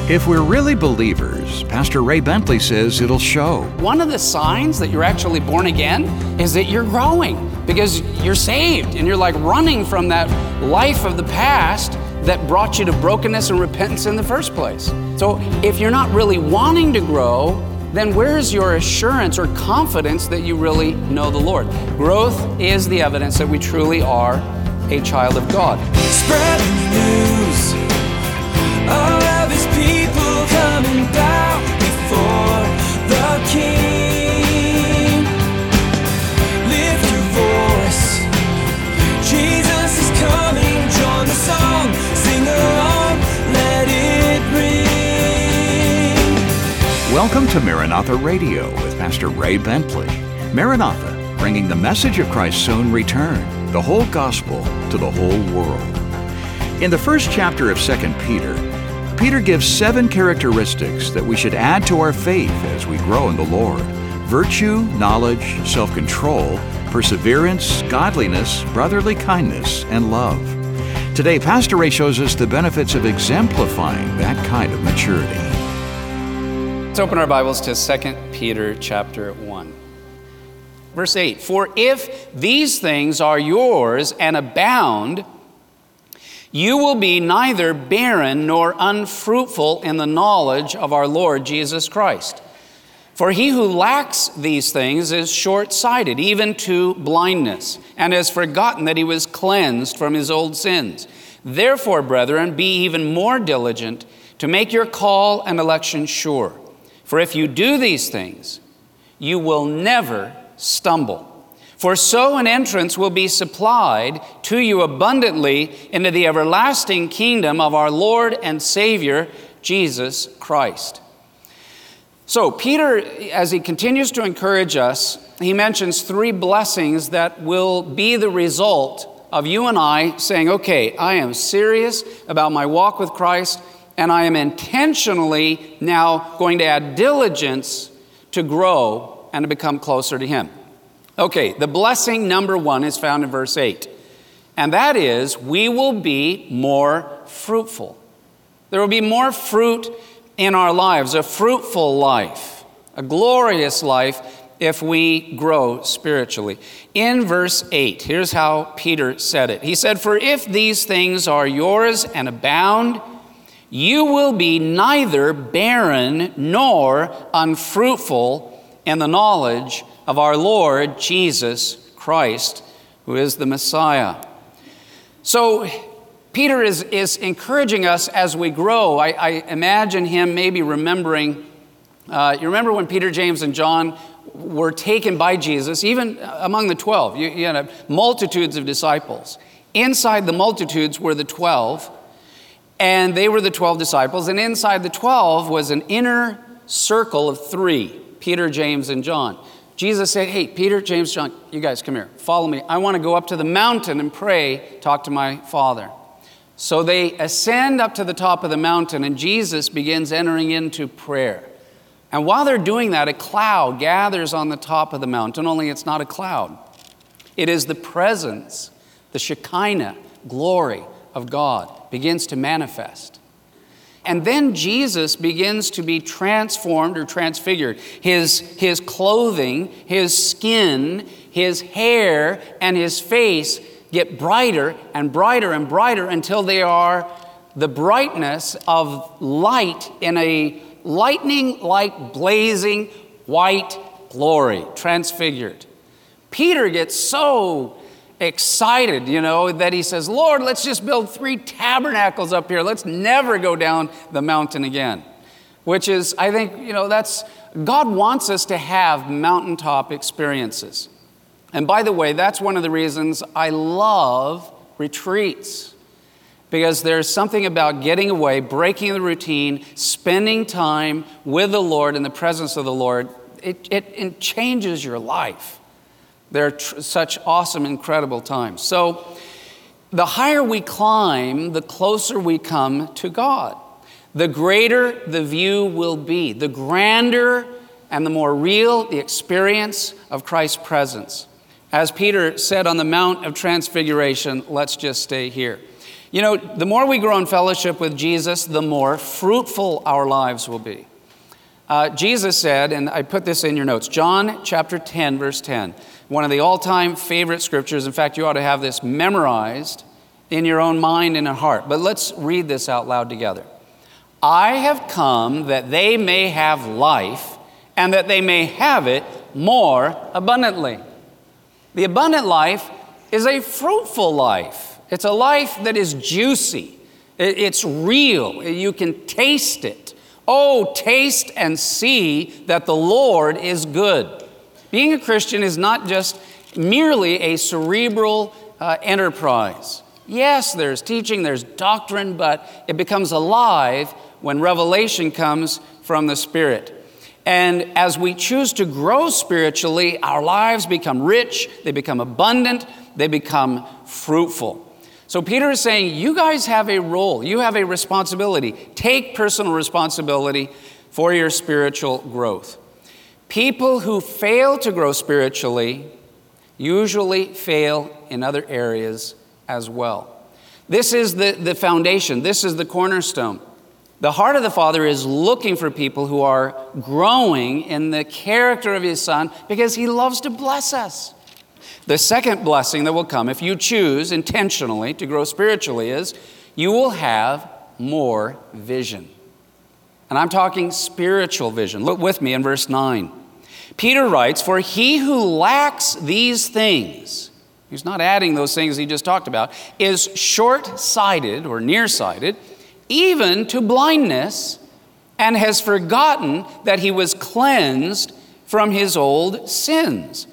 If we're really believers, Pastor Ray Bentley says it'll show. One of the signs that you're actually born again is that you're growing because you're saved and you're like running from that life of the past that brought you to brokenness and repentance in the first place. So if you're not really wanting to grow, then where's your assurance or confidence that you really know the Lord? Growth is the evidence that we truly are a child of God. Spread the news. All of his people coming down before the King. Lift your voice. Jesus is coming. Join the song. Sing along. Let it ring. Welcome to Maranatha Radio with Pastor Ray Bentley. Maranatha, bringing the message of Christ's soon return, the whole gospel to the whole world. In the first chapter of 2 Peter gives 7 characteristics that we should add to our faith as we grow in the Lord: virtue, knowledge, self-control, perseverance, godliness, brotherly kindness, and love. Today, Pastor Ray shows us the benefits of exemplifying that kind of maturity. Let's open our Bibles to 2 Peter chapter 1. Verse 8, "For if these things are yours and abound, you will be neither barren nor unfruitful in the knowledge of our Lord Jesus Christ. For he who lacks these things is short-sighted, even to blindness, and has forgotten that he was cleansed from his old sins. Therefore, brethren, be even more diligent to make your call and election sure. For if you do these things, you will never stumble. For so an entrance will be supplied to you abundantly into the everlasting kingdom of our Lord and Savior, Jesus Christ." So Peter, as he continues to encourage us, he mentions 3 blessings that will be the result of you and I saying, okay, I am serious about my walk with Christ, and I am intentionally now going to add diligence to grow and to become closer to Him. Okay, the blessing number 1 is found in verse 8, and that is we will be more fruitful. There will be more fruit in our lives, a fruitful life, a glorious life if we grow spiritually. In verse 8, here's how Peter said it. He said, "For if these things are yours and abound, you will be neither barren nor unfruitful in the knowledge of our Lord Jesus Christ, who is the Messiah." So Peter is encouraging us as we grow. I imagine him maybe remembering, you remember when Peter, James, and John were taken by Jesus, even among the 12. You had multitudes of disciples. Inside the multitudes were the 12, and they were the 12 disciples, and inside the 12 was an inner circle of 3, Peter, James, and John. Jesus said, "Hey, Peter, James, John, you guys come here. Follow me. I want to go up to the mountain and pray, talk to my Father." So they ascend up to the top of the mountain, and Jesus begins entering into prayer. And while they're doing that, a cloud gathers on the top of the mountain, only it's not a cloud. It is the presence, the Shekinah glory of God begins to manifest. And then Jesus begins to be transformed or transfigured. His clothing, his skin, his hair, and his face get brighter and brighter and brighter until they are the brightness of light in a lightning-like blazing white glory, transfigured. Peter gets so excited, that he says, "Lord, let's just build 3 tabernacles up here. Let's never go down the mountain again." Which is, I think, that's, God wants us to have mountaintop experiences. And by the way, that's one of the reasons I love retreats. Because there's something about getting away, breaking the routine, spending time with the Lord in the presence of the Lord. It changes your life. They're such awesome, incredible times. So the higher we climb, the closer we come to God. The greater the view will be, the grander and the more real the experience of Christ's presence. As Peter said on the Mount of Transfiguration, let's just stay here. You know, the more we grow in fellowship with Jesus, the more fruitful our lives will be. Jesus said, and I put this in your notes, John chapter 10, verse 10, one of the all-time favorite scriptures. In fact, you ought to have this memorized in your own mind and heart. But let's read this out loud together. I have come that they may have life, and that they may have it more abundantly. The abundant life is a fruitful life. It's a life that is juicy. It's real. You can taste it. Oh, taste and see that the Lord is good. Being a Christian is not just merely a cerebral enterprise. Yes, there's teaching, there's doctrine, but it becomes alive when revelation comes from the Spirit. And as we choose to grow spiritually, our lives become rich, they become abundant, they become fruitful. So Peter is saying, you guys have a role, you have a responsibility. Take personal responsibility for your spiritual growth. People who fail to grow spiritually usually fail in other areas as well. This is the foundation, this is the cornerstone. The heart of the Father is looking for people who are growing in the character of His Son because He loves to bless us. The second blessing that will come if you choose intentionally to grow spiritually is you will have more vision. And I'm talking spiritual vision. Look with me in verse 9. Peter writes, for he who lacks these things, he's not adding those things he just talked about, is short-sighted or nearsighted, even to blindness, and has forgotten that he was cleansed from his old sins.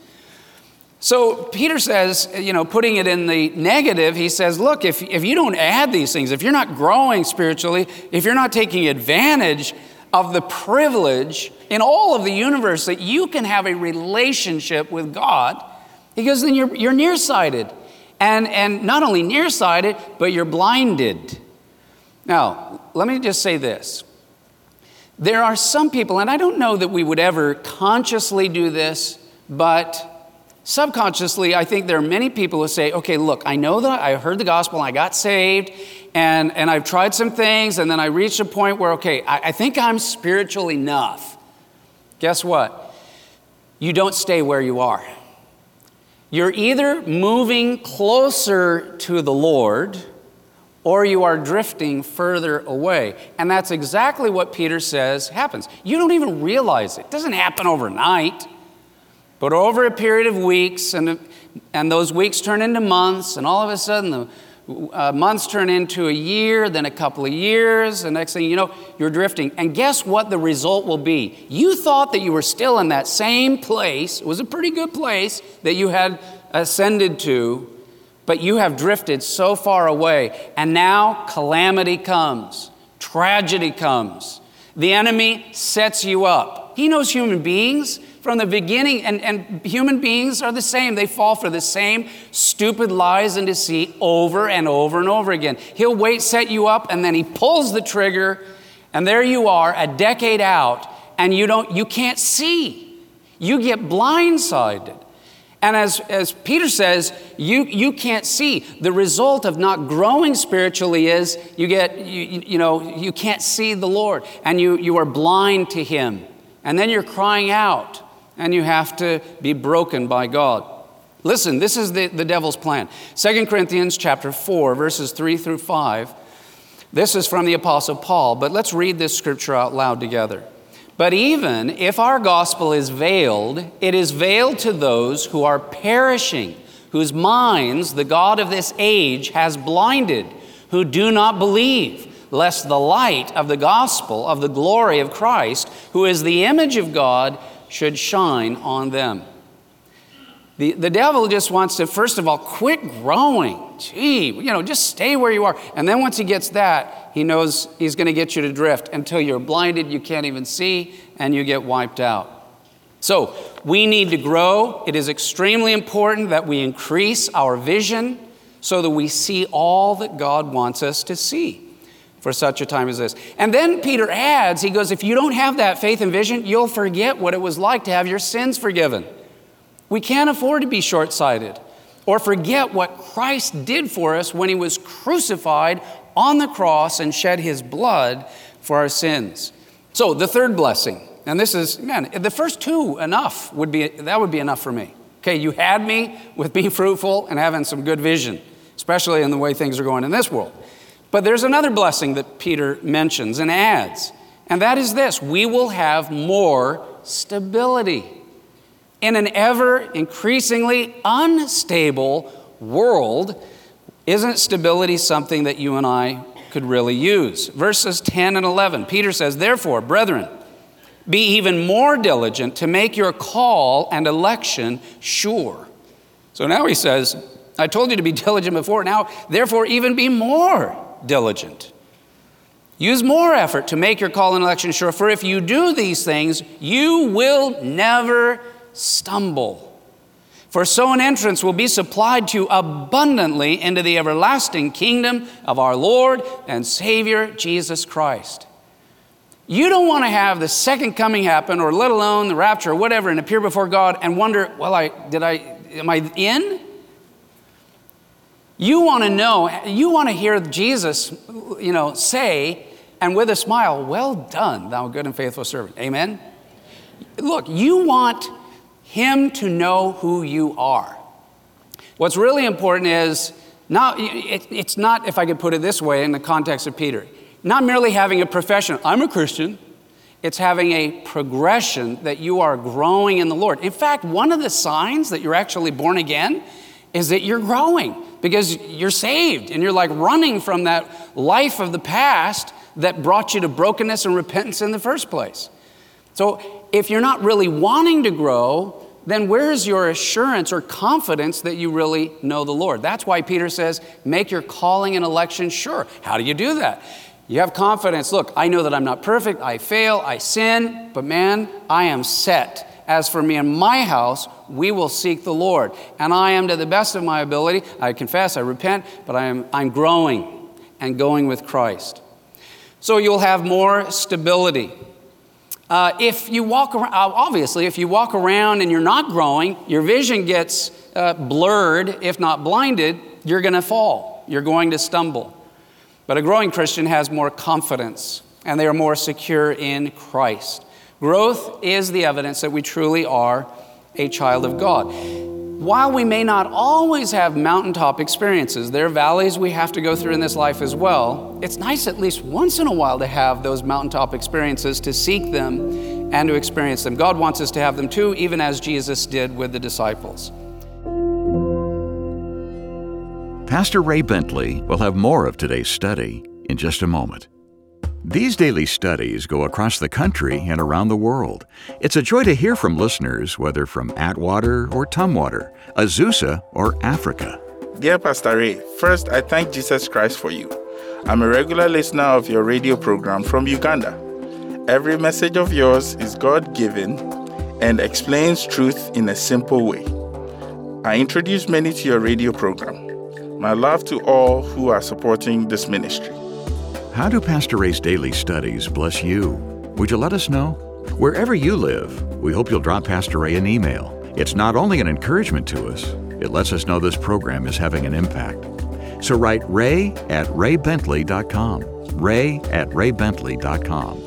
So Peter says, putting it in the negative, he says, look, if you don't add these things, if you're not growing spiritually, if you're not taking advantage of the privilege in all of the universe that you can have a relationship with God, he goes, then you're nearsighted. And not only nearsighted, but you're blinded. Now, let me just say this. There are some people, and I don't know that we would ever consciously do this, but subconsciously, I think there are many people who say, okay, look, I know that I heard the gospel, and I got saved, and I've tried some things, and then I reached a point where, okay, I think I'm spiritual enough. Guess what? You don't stay where you are. You're either moving closer to the Lord, or you are drifting further away. And that's exactly what Peter says happens. You don't even realize it. It doesn't happen overnight. But over a period of weeks, and those weeks turn into months, and all of a sudden the months turn into a year, then a couple of years, and next thing you know, you're drifting. And guess what the result will be? You thought that you were still in that same place. It was a pretty good place that you had ascended to, but you have drifted so far away, and now calamity comes, tragedy comes. The enemy sets you up. He knows human beings from the beginning, and human beings are the same. They fall for the same stupid lies and deceit over and over and over again. He'll set you up, and then he pulls the trigger, and there you are, a decade out, and you can't see. You get blindsided. And as Peter says, you can't see. The result of not growing spiritually is you can't see the Lord, and you are blind to Him. And then you're crying out, and you have to be broken by God. Listen, this is the devil's plan. 2 Corinthians chapter 4, verses 3 through 5. This is from the Apostle Paul, but let's read this scripture out loud together. But even if our gospel is veiled, it is veiled to those who are perishing, whose minds the God of this age has blinded, who do not believe, lest the light of the gospel of the glory of Christ, who is the image of God, should shine on them. The devil just wants to, first of all, quit growing. Just stay where you are. And then once he gets that, he knows he's going to get you to drift until you're blinded, you can't even see, and you get wiped out. So we need to grow. It is extremely important that we increase our vision so that we see all that God wants us to see for such a time as this. And then Peter adds, he goes, if you don't have that faith and vision, you'll forget what it was like to have your sins forgiven. We can't afford to be short-sighted. or forget what Christ did for us when he was crucified on the cross and shed his blood for our sins. So the third blessing, and this is, man, the first two that would be enough for me. Okay, you had me with being fruitful and having some good vision, especially in the way things are going in this world. But there's another blessing that Peter mentions and adds, and that is this: we will have more stability. In an ever increasingly unstable world, isn't stability something that you and I could really use? Verses 10 and 11, Peter says, "Therefore, brethren, be even more diligent to make your call and election sure." So now he says, I told you to be diligent before, now therefore even be more diligent. Use more effort to make your call and election sure, for if you do these things, you will never stumble. For so an entrance will be supplied to you abundantly into the everlasting kingdom of our Lord and Savior Jesus Christ. You don't want to have the second coming happen, or let alone the rapture or whatever, and appear before God and wonder, well, am I in? You want to know, you want to hear Jesus, say, and with a smile, "Well done, thou good and faithful servant." Amen? Look, you want him to know who you are. What's really important is, it's not, if I could put it this way in the context of Peter, not merely having a profession, "I'm a Christian." It's having a progression that you are growing in the Lord. In fact, one of the signs that you're actually born again is that you're growing, because you're saved and you're like running from that life of the past that brought you to brokenness and repentance in the first place. So if you're not really wanting to grow, then where's your assurance or confidence that you really know the Lord? That's why Peter says, make your calling and election sure. How do you do that? You have confidence. Look, I know that I'm not perfect. I fail. I sin. But man, I am set. As for me and my house, we will seek the Lord. And I am, to the best of my ability, I confess, I repent, but I'm growing and going with Christ. So you'll have more stability. If you walk around, obviously, if you walk around and you're not growing, your vision gets blurred, if not blinded, you're going to fall. You're going to stumble. But a growing Christian has more confidence, and they are more secure in Christ. Growth is the evidence that we truly are a child of God. While we may not always have mountaintop experiences, there are valleys we have to go through in this life as well. It's nice at least once in a while to have those mountaintop experiences, to seek them and to experience them. God wants us to have them too, even as Jesus did with the disciples. Pastor Ray Bentley will have more of today's study in just a moment. These daily studies go across the country and around the world. It's a joy to hear from listeners, whether from Atwater or Tumwater, Azusa or Africa. Dear Pastor Ray, first I thank Jesus Christ for you. I'm a regular listener of your radio program from Uganda. Every message of yours is God-given and explains truth in a simple way. I introduce many to your radio program. My love to all who are supporting this ministry. How do Pastor Ray's daily studies bless you? Would you let us know? Wherever you live, we hope you'll drop Pastor Ray an email. It's not only an encouragement to us, it lets us know this program is having an impact. So write ray@raybentley.com, ray@raybentley.com.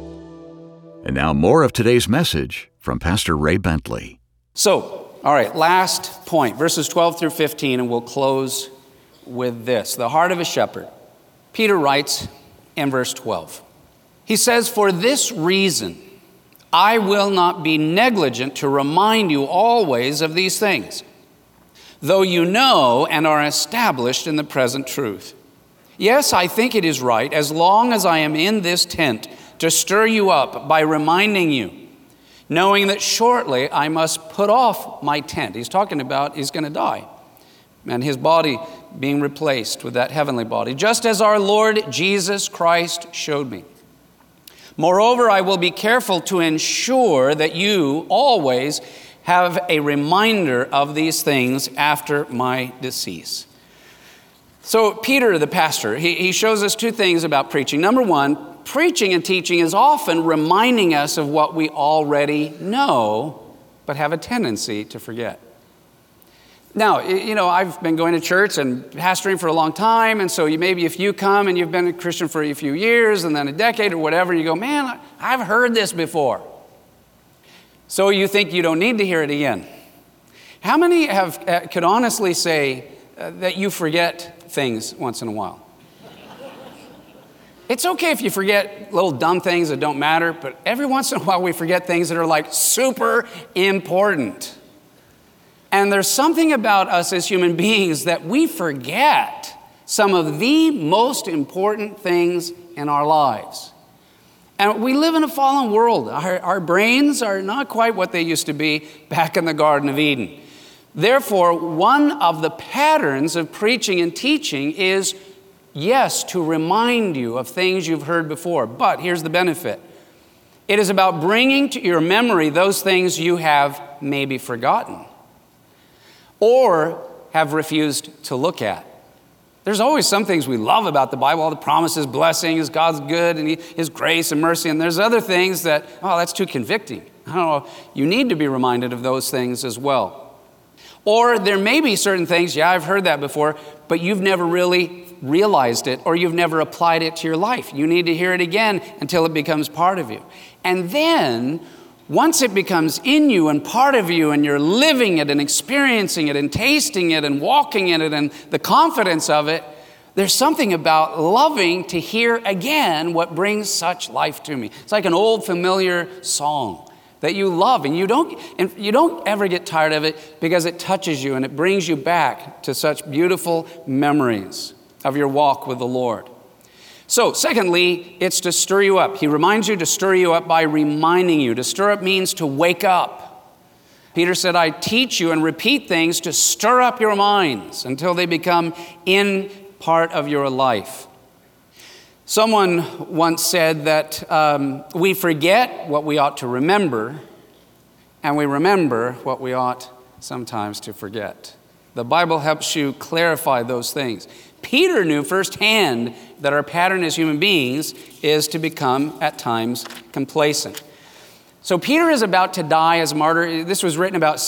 And now more of today's message from Pastor Ray Bentley. So, all right, last point, verses 12 through 15, and we'll close with this. The heart of a shepherd. Peter writes in verse 12. He says, "For this reason, I will not be negligent to remind you always of these things, though you know and are established in the present truth. Yes, I think it is right, as long as I am in this tent, to stir you up by reminding you, knowing that shortly I must put off my tent." He's talking about he's going to die, and his body being replaced with that heavenly body, just as our Lord Jesus Christ showed me. Moreover, I will be careful to ensure that you always have a reminder of these things after my decease. So Peter, the pastor, he shows us two things about preaching. Number one, preaching and teaching is often reminding us of what we already know, but have a tendency to forget. Now, I've been going to church and pastoring for a long time, and so maybe if you come and you've been a Christian for a few years and then a decade or whatever, you go, man, I've heard this before. So you think you don't need to hear it again. How many could honestly say that you forget things once in a while? It's okay if you forget little dumb things that don't matter, but every once in a while we forget things that are like super important. And there's something about us as human beings that we forget some of the most important things in our lives. And we live in a fallen world. Our brains are not quite what they used to be back in the Garden of Eden. Therefore, one of the patterns of preaching and teaching is, yes, to remind you of things you've heard before. But here's the benefit. It is about bringing to your memory those things you have maybe forgotten or have refused to look at. There's always some things we love about the Bible, all the promises, blessings, God's good, and His grace and mercy. And there's other things that, that's too convicting. I don't know, you need to be reminded of those things as well. Or there may be certain things, I've heard that before, but you've never really realized it or you've never applied it to your life. You need to hear it again until it becomes part of you. And then, once it becomes in you and part of you and you're living it and experiencing it and tasting it and walking in it and the confidence of it, there's something about loving to hear again what brings such life to me. It's like an old familiar song that you love and you don't ever get tired of it because it touches you and it brings you back to such beautiful memories of your walk with the Lord. So, secondly, it's to stir you up. He reminds you to stir you up by reminding you. To stir up means to wake up. Peter said, I teach you and repeat things to stir up your minds until they become in part of your life. Someone once said that we forget what we ought to remember, and we remember what we ought sometimes to forget. The Bible helps you clarify those things. Peter knew firsthand that our pattern as human beings is to become, at times, complacent. So Peter is about to die as a martyr. This was written about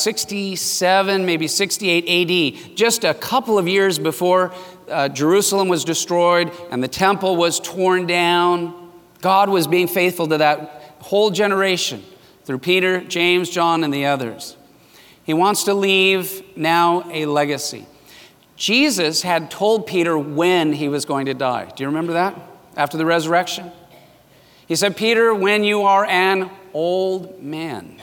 67, maybe 68 AD, just a couple of years before Jerusalem was destroyed and the temple was torn down. God was being faithful to that whole generation through Peter, James, John, and the others. He wants to leave now a legacy. Jesus had told Peter when he was going to die. Do you remember that? After the resurrection? He said, Peter, when you are an old man.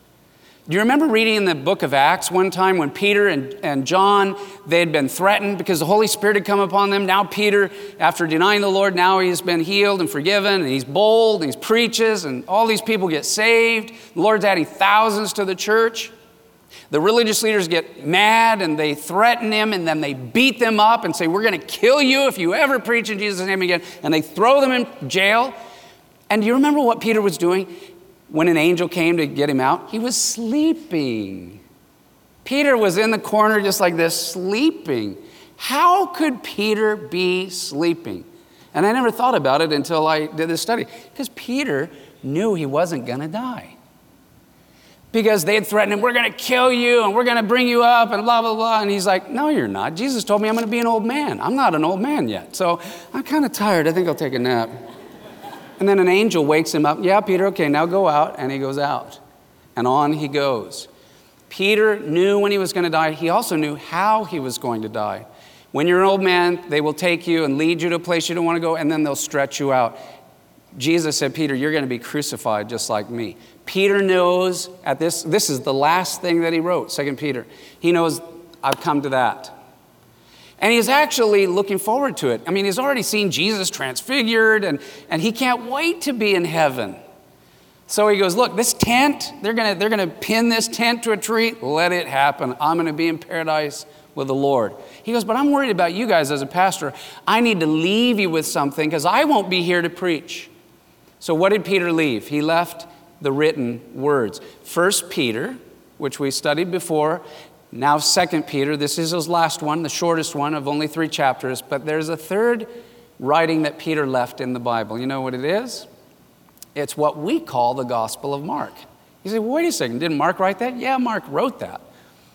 Do you remember reading in the book of Acts one time when Peter and John, they had been threatened because the Holy Spirit had come upon them? Now Peter, after denying the Lord, now he's been healed and forgiven, and he's bold, and he preaches, and all these people get saved. The Lord's adding thousands to the church. The religious leaders get mad and they threaten him and then they beat them up and say, we're going to kill you if you ever preach in Jesus' name again. And they throw them in jail. And do you remember what Peter was doing when an angel came to get him out? He was sleeping. Peter was in the corner just like this, sleeping. How could Peter be sleeping? And I never thought about it until I did this study. Because Peter knew he wasn't going to die. Because they had threatened him, we're going to kill you and we're going to bring you up and blah, blah, blah. And he's like, no, you're not. Jesus told me I'm going to be an old man. I'm not an old man yet. So I'm kind of tired. I think I'll take a nap. And then an angel wakes him up. Yeah, Peter, okay, now go out. And he goes out. And on he goes. Peter knew when he was going to die. He also knew how he was going to die. When you're an old man, they will take you and lead you to a place you don't want to go, and then they'll stretch you out. Jesus said, Peter, you're going to be crucified just like me. Peter knows this is the last thing that he wrote, 2 Peter. He knows, I've come to that. And he's actually looking forward to it. I mean, he's already seen Jesus transfigured, and he can't wait to be in heaven. So he goes, look, this tent, they're going to pin this tent to a tree. Let it happen. I'm going to be in paradise with the Lord. He goes, but I'm worried about you guys as a pastor. I need to leave you with something because I won't be here to preach. So what did Peter leave? He left the written words. 1 Peter, which we studied before, now 2 Peter. This is his last one, the shortest one of only 3 chapters. But there's a third writing that Peter left in the Bible. You know what it is? It's what we call the Gospel of Mark. You say, well, wait a second, didn't Mark write that? Yeah, Mark wrote that.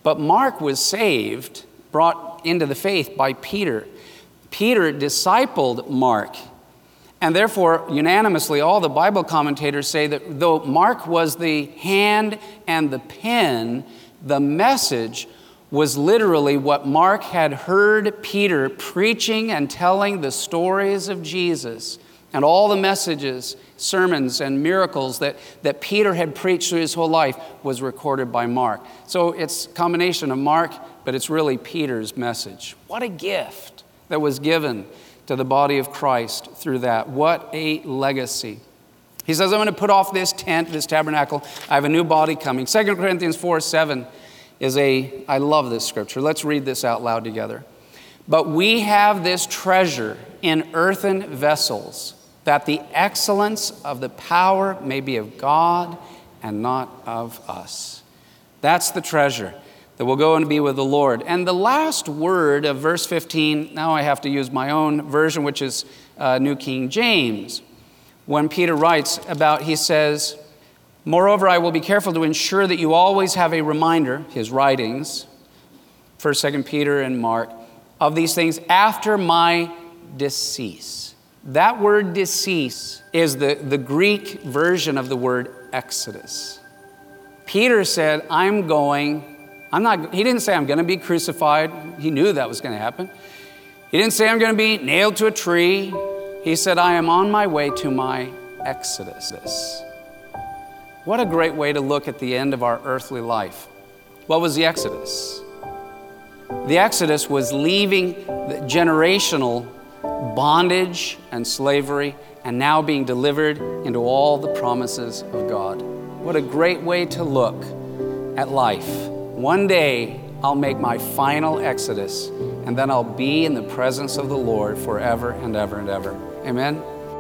But Mark was saved, brought into the faith by Peter. Peter discipled Mark. And therefore, unanimously, all the Bible commentators say that though Mark was the hand and the pen, the message was literally what Mark had heard Peter preaching and telling the stories of Jesus. And all the messages, sermons, and miracles that Peter had preached through his whole life was recorded by Mark. So it's a combination of Mark, but it's really Peter's message. What a gift that was given to the body of Christ through that. What a legacy. He says, I'm going to put off this tent, this tabernacle. I have a new body coming. 2 Corinthians 4:7 is I love this scripture. Let's read this out loud together. But we have this treasure in earthen vessels, that the excellence of the power may be of God and not of us. That's the treasure that will go and be with the Lord. And the last word of verse 15, now I have to use my own version, which is New King James. When Peter writes about, he says, moreover, I will be careful to ensure that you always have a reminder, his writings, 1st, 2nd Peter and Mark, of these things after my decease. That word decease is the Greek version of the word exodus. Peter said, he didn't say I'm going to be crucified. He knew that was going to happen. He didn't say I'm going to be nailed to a tree. He said, I am on my way to my exodus. What a great way to look at the end of our earthly life. What was the exodus? The exodus was leaving the generational bondage and slavery and now being delivered into all the promises of God. What a great way to look at life. One day I'll make my final exodus and then I'll be in the presence of the Lord forever and ever and ever. Amen.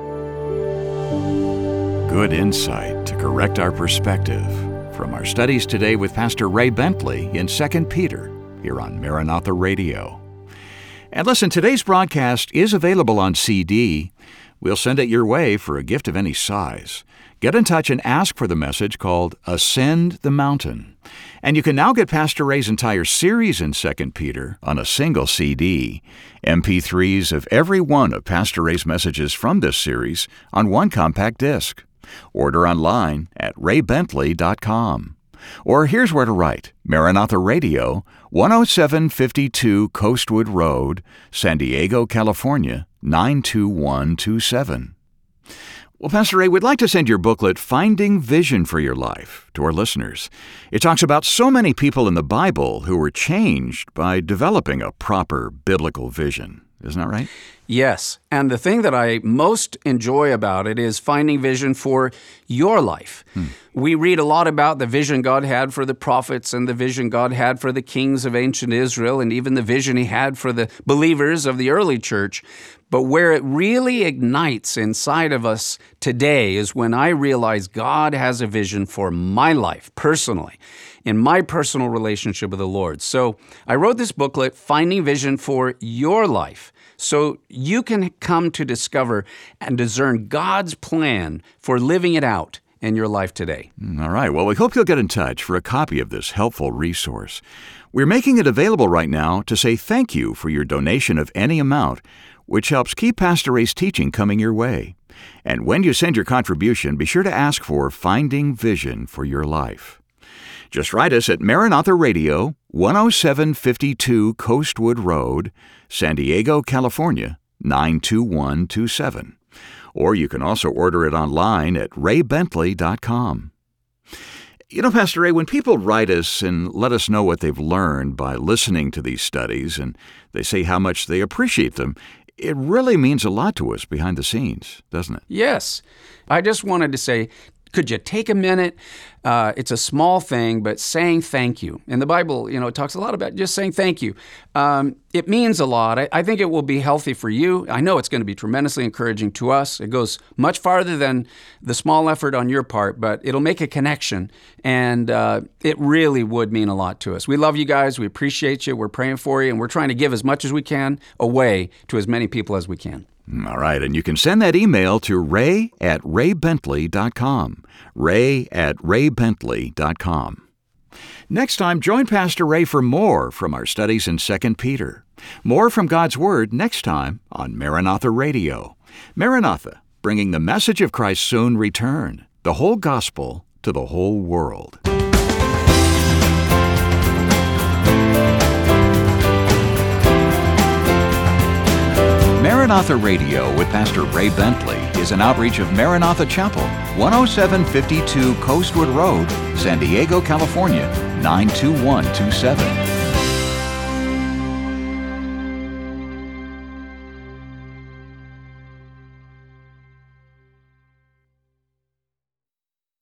Good insight to correct our perspective from our studies today with Pastor Ray Bentley in 2 Peter here on Maranatha Radio. And listen, today's broadcast is available on CD. We'll send it your way for a gift of any size. Get in touch and ask for the message called Ascend the Mountain. And you can now get Pastor Ray's entire series in 2 Peter on a single CD, MP3s of every one of Pastor Ray's messages from this series on one compact disc. Order online at raybentley.com. Or here's where to write: Maranatha Radio, 10752 Coastwood Road, San Diego, California, 92127. Well, Pastor Ray, we'd like to send your booklet, Finding Vision for Your Life, to our listeners. It talks about so many people in the Bible who were changed by developing a proper biblical vision. Isn't that right? Yes. And the thing that I most enjoy about it is finding vision for your life. We read a lot about the vision God had for the prophets and the vision God had for the kings of ancient Israel and even the vision he had for the believers of the early church. But where it really ignites inside of us today is when I realize God has a vision for my life personally, in my personal relationship with the Lord. So I wrote this booklet, Finding Vision for Your Life, so you can come to discover and discern God's plan for living it out in your life today. All right. Well, we hope you'll get in touch for a copy of this helpful resource. We're making it available right now to say thank you for your donation of any amount, which helps keep Pastor Ray's teaching coming your way. And when you send your contribution, be sure to ask for Finding Vision for Your Life. Just write us at Maranatha Radio, 10752 Coastwood Road, San Diego, California, 92127. Or you can also order it online at raybentley.com. You know, Pastor Ray, when people write us and let us know what they've learned by listening to these studies, and they say how much they appreciate them, it really means a lot to us behind the scenes, doesn't it? Yes. I just wanted to say, could you take a minute? It's a small thing, but saying thank you. In the Bible, it talks a lot about just saying thank you. It means a lot. I think it will be healthy for you. I know it's going to be tremendously encouraging to us. It goes much farther than the small effort on your part, but it'll make a connection, and it really would mean a lot to us. We love you guys. We appreciate you. We're praying for you, and we're trying to give as much as we can away to as many people as we can. All right, and you can send that email to ray@raybentley.com, ray@raybentley.com. Next time, join Pastor Ray for more from our studies in 2 Peter. More from God's Word next time on Maranatha Radio. Maranatha, bringing the message of Christ's soon return, the whole gospel to the whole world. Maranatha Radio with Pastor Ray Bentley is an outreach of Maranatha Chapel, 10752 Coastwood Road, San Diego, California, 92127.